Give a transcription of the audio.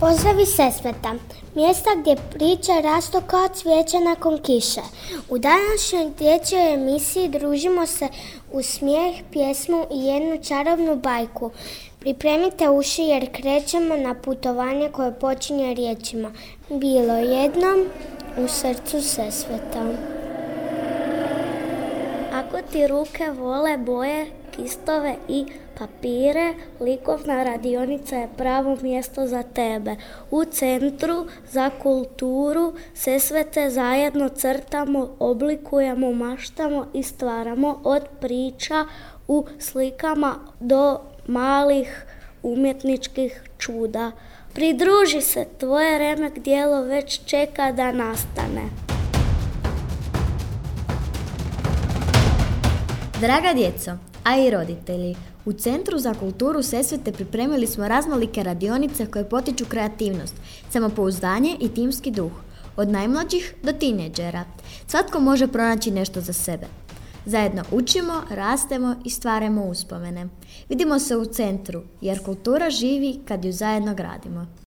Pozdrav iz Sesveta, mjesta gdje priče rastu kao cvijeće nakon kiše. U današnjoj dječjoj emisiji družimo se u smijeh, pjesmu i jednu čarobnu bajku. Pripremite uši jer krećemo na putovanje koje počinje riječima: bilo jednom u srcu Sesveta. Ako ti ruke vole boje, kistove i papire, likovna radionica je pravo mjesto za tebe. U Centru za kulturu Sesvete zajedno crtamo, oblikujemo, maštamo i stvaramo od priča u slikama do malih umjetničkih čuda. Pridruži se, tvoje remek djelo već čeka da nastane. Draga djeco, a i roditelji, u Centru za kulturu Sesvete pripremili smo raznolike radionice koje potiču kreativnost, samopouzdanje i timski duh, od najmlađih do tinejdžera. Svatko može pronaći nešto za sebe. Zajedno učimo, rastemo i stvaramo uspomene. Vidimo se u centru, jer kultura živi kad ju zajedno gradimo.